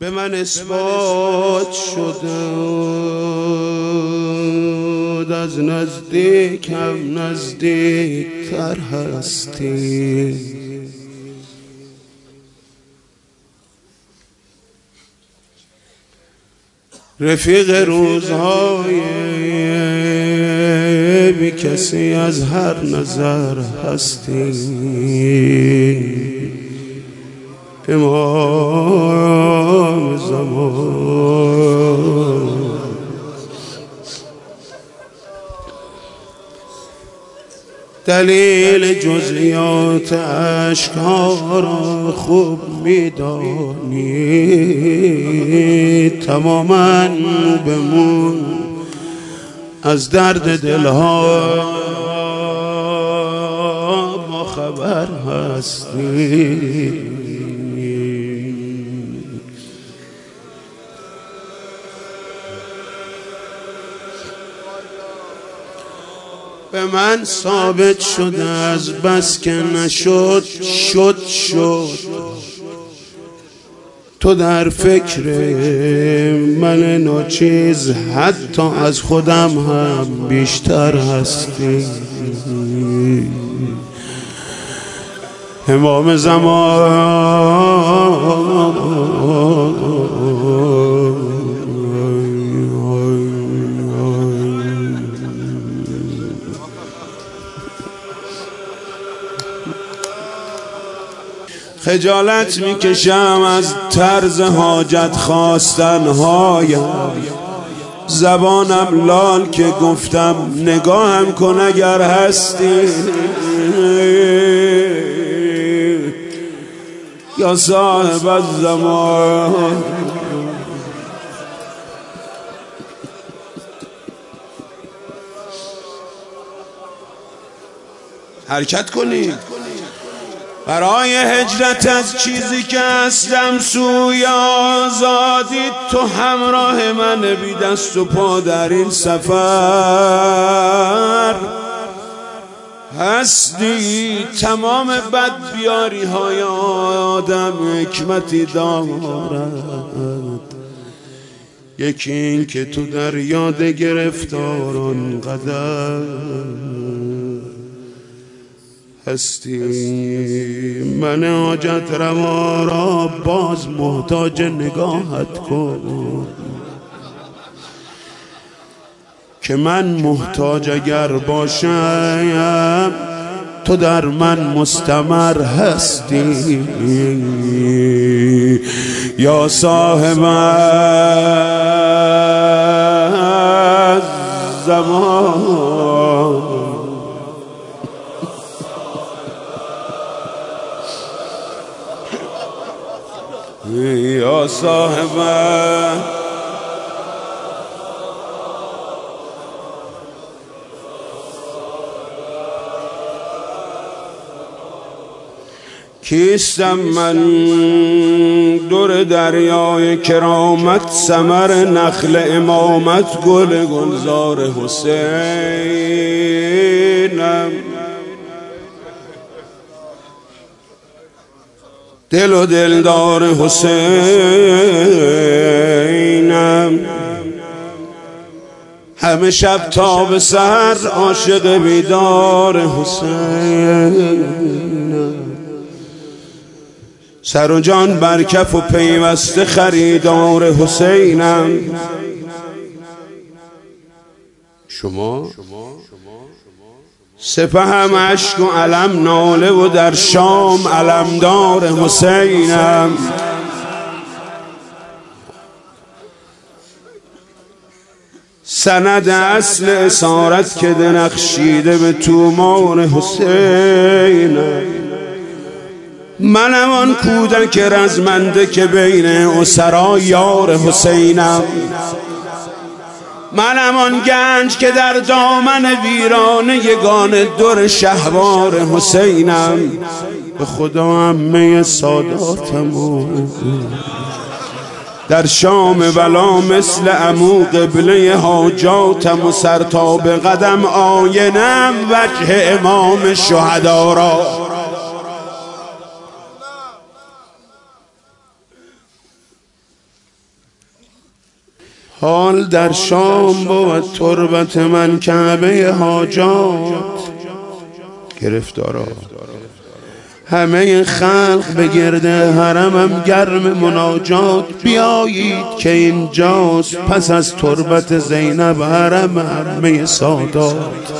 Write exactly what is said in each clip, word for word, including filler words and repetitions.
به من اثبات شد از نزدیکم نزدیکتر هستی. رفیق روزهای بی کسی از هر نظر هستی. امام زمان دلیل جزئیات اشکارا خوب میدانی. تماما مو به مو از درد دلها ما خبر هستی. به من ثابت شده از بس که نشد شد شد. تو در فکر من ناچیز حتی از خودم هم بیشتر هستی. امام زمان خجالت میکشم از طرز حاجت خواستن هایم. زبانم لال که گفتم نگاهم کن اگر هستی. یا صاحب الزمان حرکت کنید برای هجرت از چیزی که هستم سوی آزادی. تو همراه من بی دست و پا در این سفر هستی. تمام بدبیاری های آدم حکمتی دارد. یکی این که تو در یاد گرفتاران قدر هستی. من حاجت روا را باز محتاج نگاهت کن که من محتاج اگر باشم تو در من مستمر هستی. یا صاحب الزمان یا صاحب کیستم من دور دریای کرامت ثمر نخل امامت گل گلزار حسینم. دل و دلدار حسینم. همه شب تا به سحر عاشق بیدار حسینم. سر و جان بر کف و پیوسته خریدار حسینم. شما سپهم عشق و علم ناله و در شام علمدار حسینم. سند اصل اسارت که درخشیده به تومار حسینم. منم آن کودک رزمنده که بین اسرا یار حسینم. منم آن گنج که در دامن ویرانه یگان در شهوار حسینم. به خدا عمه ساداتم در شام بلا مثل عمو قبله حاجاتم و سر تا به قدم آینم وجه امام شهدا را. حال در شام بود تربت من کعبه حاجات گرفتارا، همه خلق به گرد حرمم گرم مناجات. بیایید که اینجاست پس از تربت زینب حرم همه سادات.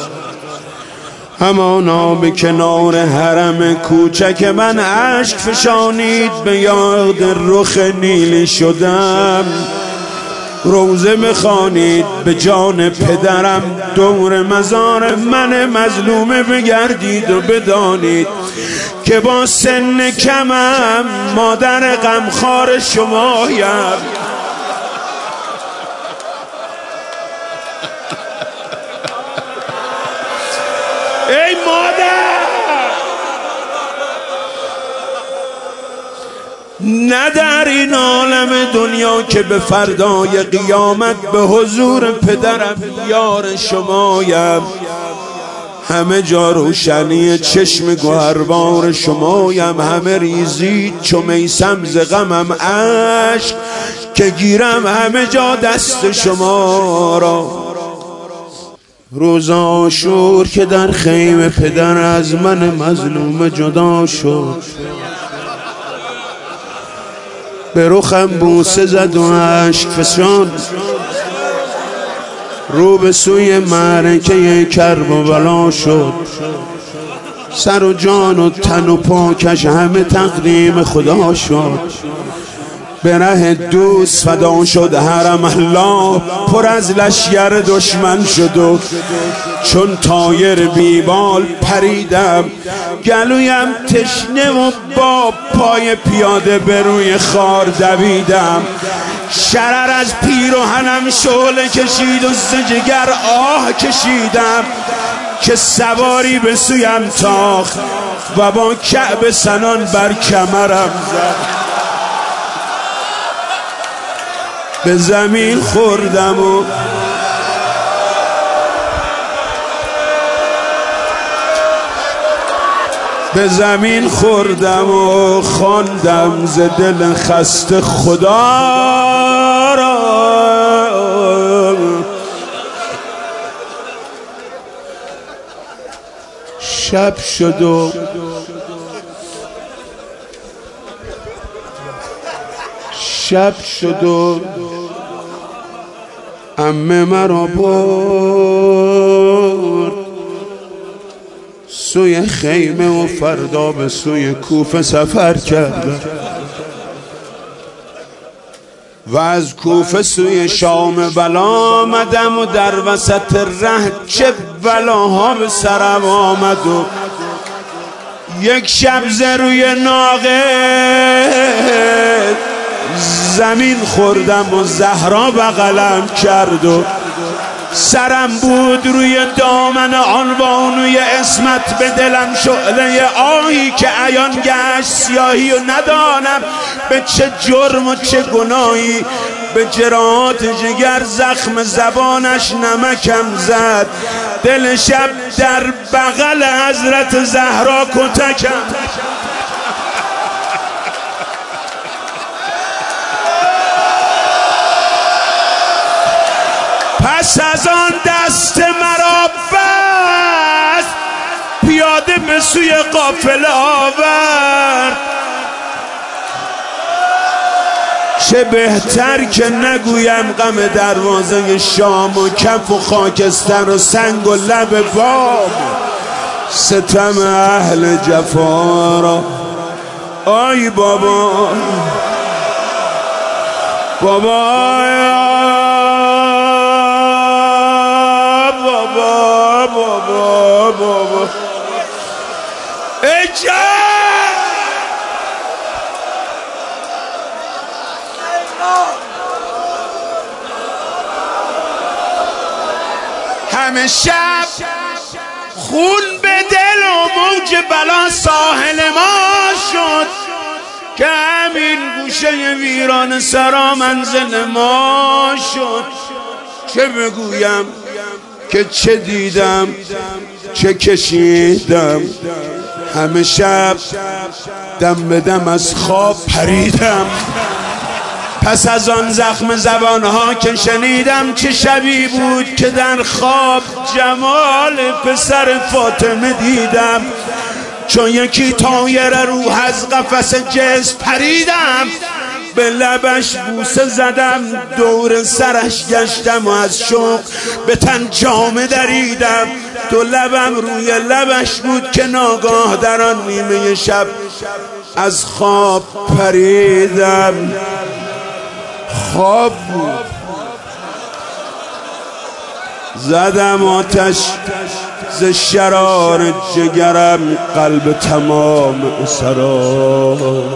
همانا به کنار حرم کوچک من اشک فشانید، به یاد رخ نیلی شدم. روزه بخوانید به جان پدرم، دور مزار من مظلومه بگردید و بدانید که با سن کمم مادر غمخوار شمایم. ای مادر، نه در این عالم دنیا که به فردای قیامت به حضور پدرم یار شمایم. همه جا روشنی چشم گوهربار شمایم. همه ریزید چو میسم ز غمم اشک که گیرم همه جا دست شما را. روز عاشور که در خیمه پدر از من مظلوم جدا شد، به رخم بوسه زد و اشک فشان، رو به سوی معرکه کرب و بلا شد. سر و جان و تن و پاکش همه تقدیم خدا شد. به ره دوست فدا شد حرم الله، پر از لشگر دشمن شد و چون طایر بیبال پریدم. گلویم تشنه و با پای پیاده به روی خار دویدم. شرر از پیراهنم شعله کشید و ز جگر آه کشیدم که سواری به سویم تاخت و با کعب سنان بر کمرم زد. به زمین خوردم و به زمین خوردم و خواندم ز دل خسته خدا را. شب شد و شب شد و عمه مرا برد سوی خیمه و فردا به سوی کوفه سفر کردم و از کوفه سوی شام بلا آمدم و در وسط ره چه بلاها به سرم آمد و یک شب ز روی ناقه زمین خوردم و زهرا بغلم کرد و سرم بود روی دامن آن بانوی اسمت. به دلم شعله آهی که عیان گشت سیاهی و ندانم به چه جرم و چه گناهی. به جراحات جگر زخم زبانش نمکم زد. دل شب در بغل حضرت زهرا کتکم. پس از آن دست مرا بست پیاده به سوی قافله آورد. چه بهتر که نگویم غم دروازه شام و کف و خاکستر و سنگ و لب بام ستم اهل جفا را. آی بابا بابا بابا بابا بابا ای جان همه شب خون به دل و موج بلا ساحل ما شد که همین گوشه ویران سرا منزل ما شد. چه بگویم که چه دیدم چه کشیدم. همه شب دم به دم از خواب پریدم. پس از آن زخم زبانها که شنیدم چه شبی بود که در خواب جمال پسر فاطمه دیدم. چون یکی طایر روح از قفس جسم پریدم، به لبش بوسه زدم، دور سرش گشتم و از شوق به تن جامه دریدم. دو لبم روی لبش بود که ناگاه در آن نیمه شب از خواب پریدم. خواب بود. زدم آتش ز شرار جگرم، قلب تمام اسرا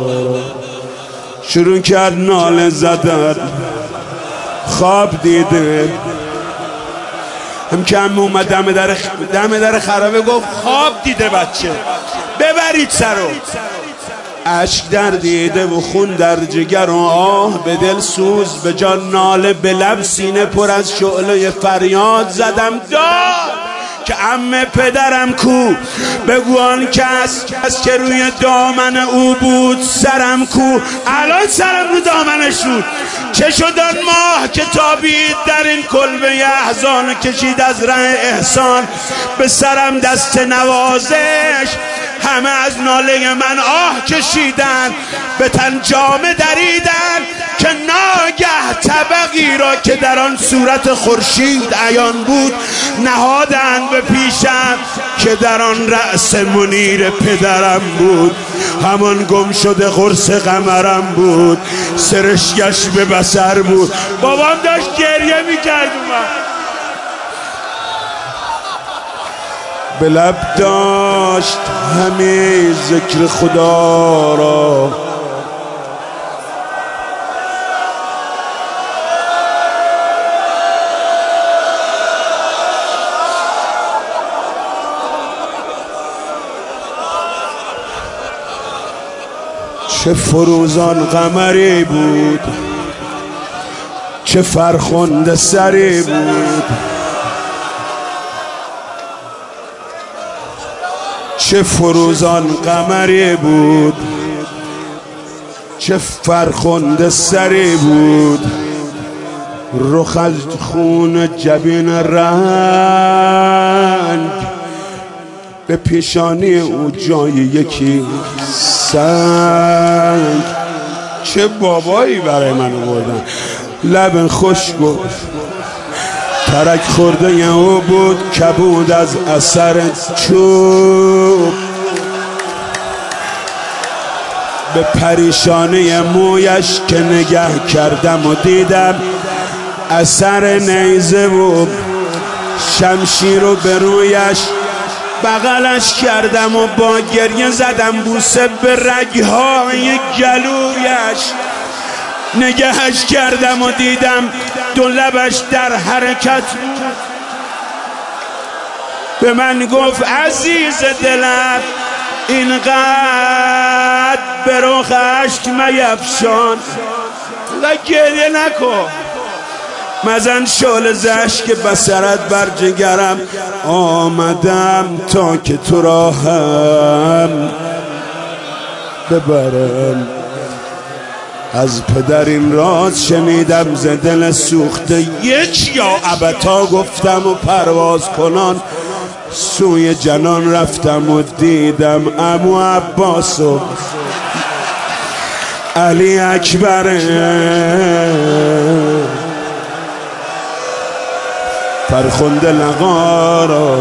شروع کرد ناله زدن. خواب دیده. هم که هم اومد دم در دم در خرابه گفت خواب دیده بچه، ببرید سرو. اشک در دیده و خون در جگر و آه به دل سوز، به جان ناله، به لب سینه پر از شعله فریاد زدم داد که عمه پدرم کو، بگو آن کس کس که روی دامن او بود سرم کو. الان سرم رو دامنش بود. چه شد آن ماه که تابید در این کلبه احزان، کشید از ره احسان به سرم دست نوازش. همه از ناله من آه کشیدن، به تن جامه دریدن که ناگه طبقی را که در آن صورت خورشید عیان بود نهادند به پیشم که در آن رأس منیر پدرم بود. همان گم شده قرص قمرم بود، سرشگش به بصر بود. بابام داشت گریه میکرد. به لب داشت همه ذکر خدا را، چه فروزان قمری بود، چه فرخنده سری بود، چه فروزان قمری بود، چه فرخنده سری بود. رخ از خون جبین رنگ، به پیشانی او جای یکی سنگ. چه بابایی برای من آوردن. لب خشک و ترک خورده او بود، کبود از اثر چوب. به پریشانی مویش که نگه کردم و دیدم اثر نیزه و شمشیر رو به رویش بغلش کردم و با گریه زدم بوسه به رگهای گلویش. نگهش کردم و دیدم دو لبش در حرکت بود. به من گفت عزیز دلم اینقدر به رخ اشک میفشان و گریه نکن. مزن شعله ز اشک بصرت بر جگرم، آمدم تا که تو را هم ببرم. از پدر این راز شنیدم ز دل سوخته، یک یا ابتا گفتم و پرواز کنان سوی جنان رفتم و دیدم عمو عباس و علی اکبر فرخنده لقارا.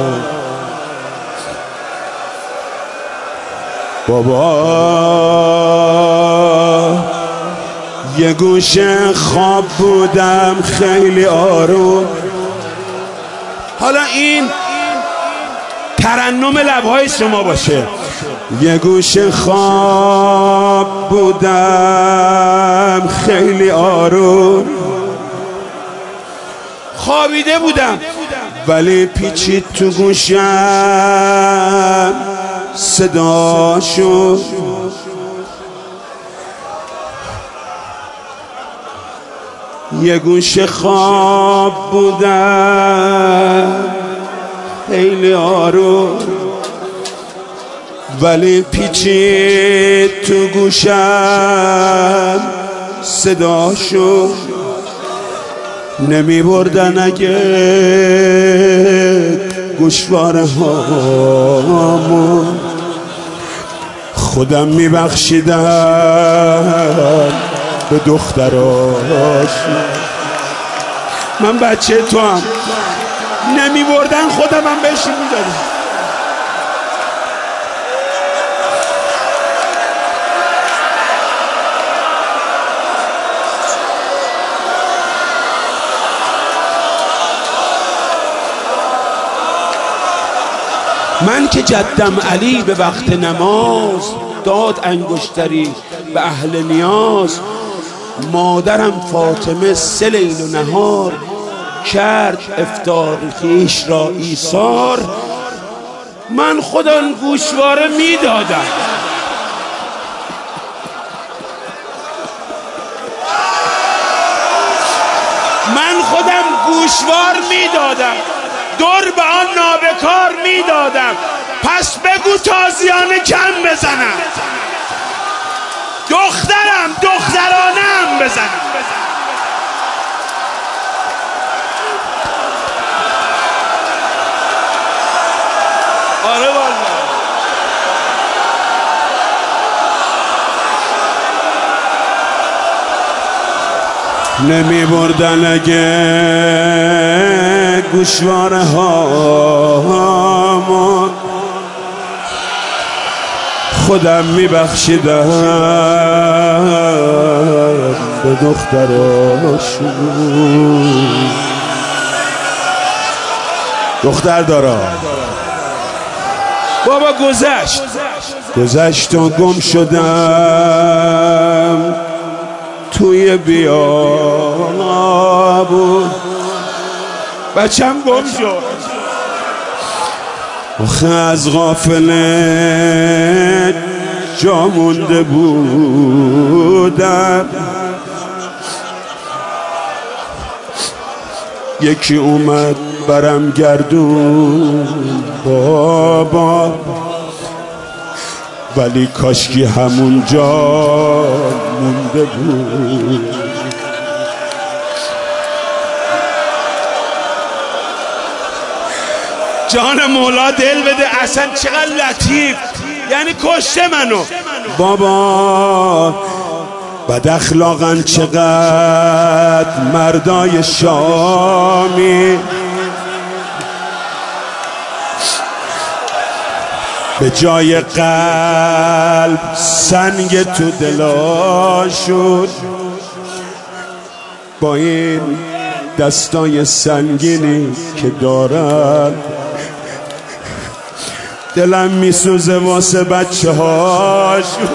بابا یه گوشه خواب بودم خیلی آروم. حالا این ترنم لبهای شما باشه. یه گوشه خواب بودم خیلی آروم، خوابیده بودم ولی پیچید تو گوشم صدا شد. یه گوشه خواب بودم خیلی آروم ولی پیچید تو گوشم صداشو نمی بردن اگه گوشواره هامو خودم می بخشیدم به دختراش. من بچه تو هم نمی بردن خودم هم بهش می دادم. من که جدم علی به وقت نماز داد انگشتری به اهل نیاز، مادرم فاطمه سه لیل و نهار کرد افطار خویش را ایثار. من خودم گوشواره میدادم. من خودم گوشوار میدادم، دور به آن نابکار میدادم. پس بگو تازیانه کم بزنم، دخترم دخترانم بزنم. آره والله. نمی بردن اگه گوشواره هامو خودم می بخشیدم به دختراشون. دختر دارا بابا گذشت گذشت و گم شدم توی بیابون. بچم گم شد آخه از غافله جا مونده بودم. یکی اومد برم گردون بابا، ولی کاشکی همون جا مونده بود. جان مولا دل بده، اصلا چقدر لطیف، یعنی کشته منو بابا. بد اخلاقن چقدر مردای شامی، به جای قلب سنگ تو دلاشون. با این دستای سنگینی که دارن دلم میسوزه واسه بچه هاشون.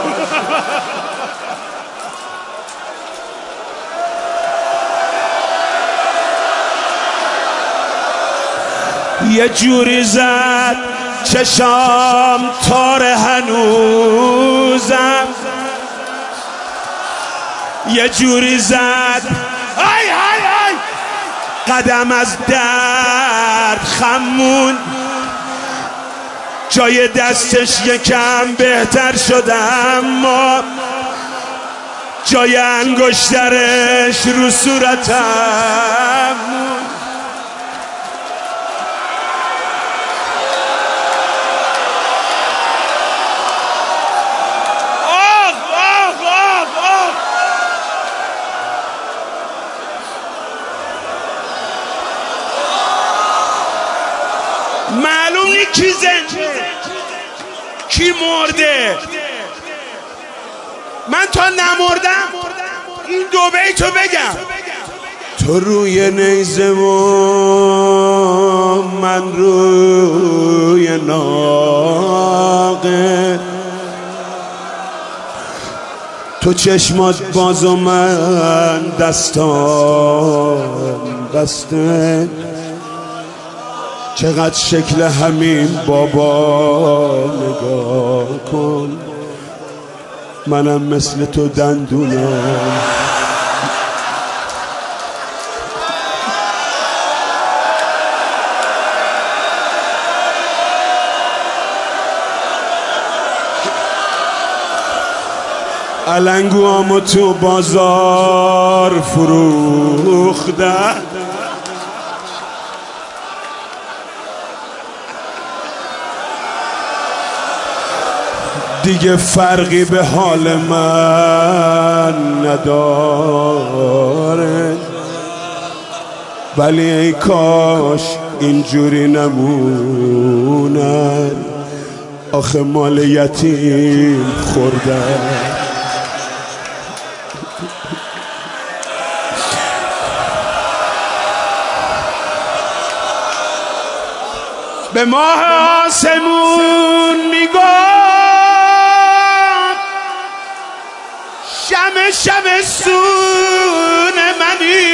یه جوری زد چشام تار هنوزم، یه جوری زد ای ای ای قدم از درد خمون. جای دستش یکم بهتر شد اما جای انگشترش رو صورتم. معلوم نی کی زنده کی مرده. من تا نمردم این دو بیتو بگم. تو روی نیزه و من روی ناقه، تو چشمات باز و من دستان بسته. چقدر شکل همین بابا نگاه کن، منم مثل تو دندونم. علنگوامو تو بازار فروختن، دیگه فرقی به حال من نداره، ولی ای کاش اینجوری نمونن، آخه مال یتیم خوردن. به ماه آسمون میگم شمع شمع سون منی،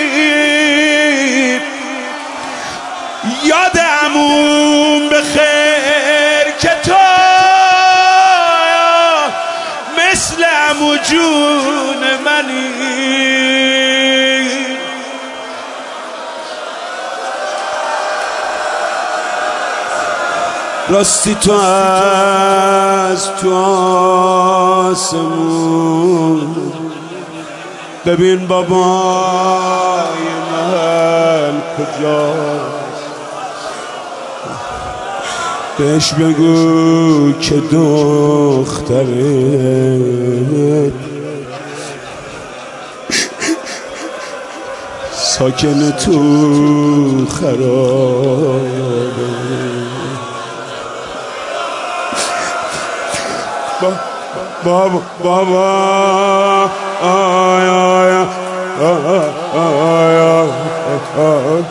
یاد عموم بخیر که تو مثل عمو جون منی. راستی تو از تو آسمون ببین بابای من کجاست، بهش بگو که دختره ساکن تو خرابه. بابا بابا آی آی آی آی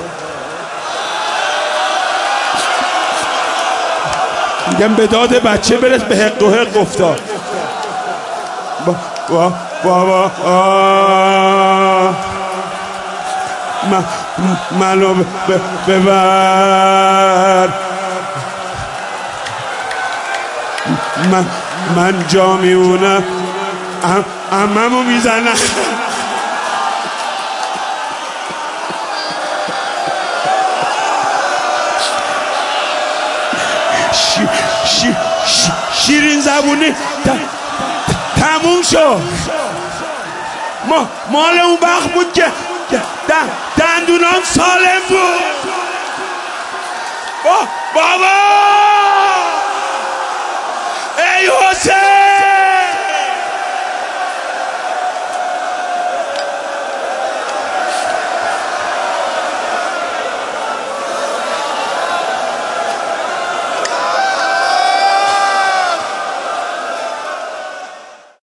میگم به داد بچه برس، به حق و حق افتاد. بابا بابا منو ببر، من من جا میونم عممو میزنم. شی شی شی شیرین زبونی تموم شد. ما مال اون وقت بود که دندونام سالم بود. بابا ای حسین